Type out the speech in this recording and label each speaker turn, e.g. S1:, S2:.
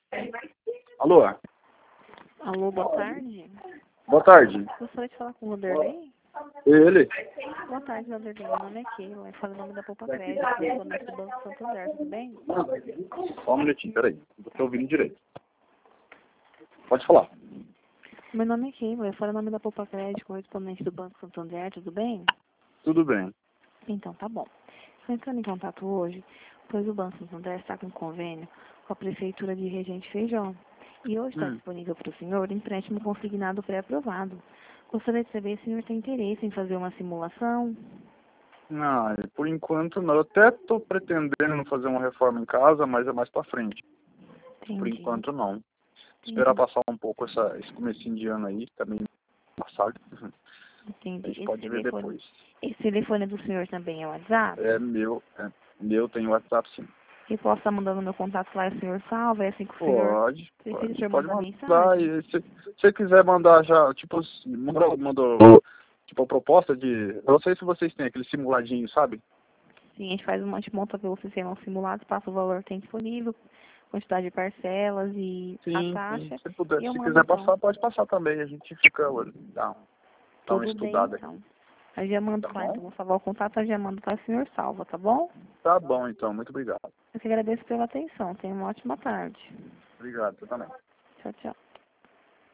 S1: Alô?
S2: Alô, boa tarde.
S1: Boa tarde.
S2: Gostaria de falar com o Vanderlei?
S1: Ele?
S2: Boa tarde, Vanderlei. Meu nome é Keila. Eu falo em nome da Poupa Crédito, correspondente do Banco Santander, tudo bem?
S1: Só um minutinho, peraí. Não tô ouvindo direito. Pode falar.
S2: Meu nome é Keila. Eu falo em nome da Poupa Crédito, correspondente do Banco Santander, tudo bem?
S1: Tudo bem.
S2: Então, tá bom. Estou entrando em contato hoje, pois o Banco Santander está com convênio com a Prefeitura de Regente Feijó. E hoje está disponível para o senhor empréstimo consignado pré-aprovado. Gostaria de saber se o senhor tem interesse em fazer uma simulação.
S1: Não, por enquanto não. Eu até tô pretendendo fazer uma reforma em casa, mas é mais pra frente.
S2: Entendi.
S1: Por enquanto não. Esperar passar um pouco esse comecinho de ano aí, também passado.
S2: Entendi.
S1: A gente pode ver depois.
S2: Esse telefone do senhor também é o WhatsApp?
S1: É meu, tem WhatsApp sim.
S2: Eu posso estar mandando meu contato lá e o senhor salva? É assim que o senhor
S1: Pode,
S2: precisa o senhor
S1: pode
S2: mandar
S1: mandar.
S2: mensagem?
S1: E se você quiser mandar já, tipo, mandou tipo, a proposta de... Eu não sei se vocês têm aquele simuladinho, sabe?
S2: Sim, a gente monta pelo sistema simulado, passa o valor que tem disponível, quantidade de parcelas e a
S1: Sim,
S2: taxa.
S1: se puder,
S2: E eu
S1: se
S2: mando
S1: quiser
S2: então.
S1: passar, pode passar também. A gente fica, dá uma
S2: Tudo bem
S1: estudada
S2: então.
S1: aqui.
S2: Eu já mando
S1: Tá
S2: lá, então
S1: bom?
S2: vou salvar o contato, eu já mando para o senhor salva, tá bom?
S1: Tá bom, então. Muito obrigado.
S2: Eu que agradeço pela atenção. Tenha uma ótima tarde.
S1: Obrigado, você também.
S2: Tchau, tchau.